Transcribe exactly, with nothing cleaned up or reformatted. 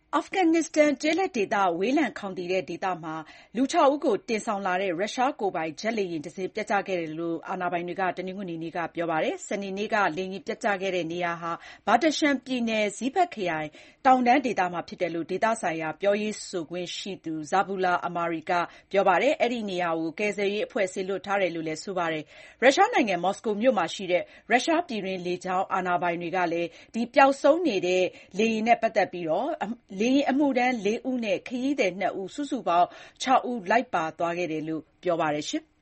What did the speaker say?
အာဖဂန်နစ္စတန်ကျေးလက်ဒေသ ဝေးလံခေါင်သီတဲ့ဒေသမှာ လူ ၆ ဦးကိုတင်ဆောင်လာတဲ့ ရုရှားကိုယ်ပိုင်ဂျက်လေယာဉ်တစင်းပျက်ကျခဲ့တယ်လို့ အာဏာပိုင်တွေက တနင်္ဂနွေနေ့က ပြောပါတယ်။ စနေနေ့က လေယာဉ်ပျက်ကျခဲ့တဲ့နေရာဟာ ဘာတာရှန်ပြည်နယ် Zibak ခရိုင်တောင်တန်းဒေသမှာဖြစ်တယ်လို့ ဒေသဆိုင်ရာပြောရေးဆိုခွင့်ရှိသူ Zabihullah Amiri ကပြောပါတယ်။ အဲဒီနေရာကို ကယ်ဆယ်ရေးအဖွဲ့ စေလွှတ်ထားတယ်လို့လည်း ဆိုပါတယ်။ ရုရှားနိုင်ငံ မော်စကိုမြို့မှာရှိတဲ့ ရုရှားပြည်တွင်းလေကြောင်းအာဏာပိုင်တွေကလည်း ပျောက်ဆုံးနေတဲ့လေယာဉ်နဲ့ပတ်သက်ပြီး လေယာဉ်အမှုထမ်း လေးဦးနဲ့ ခရီးသည် နှစ်ဦး စုစုပေါင်း ခြောက်ဦး လိုက်ပါသွားခဲ့တယ်လို့ ပြောပါတယ်။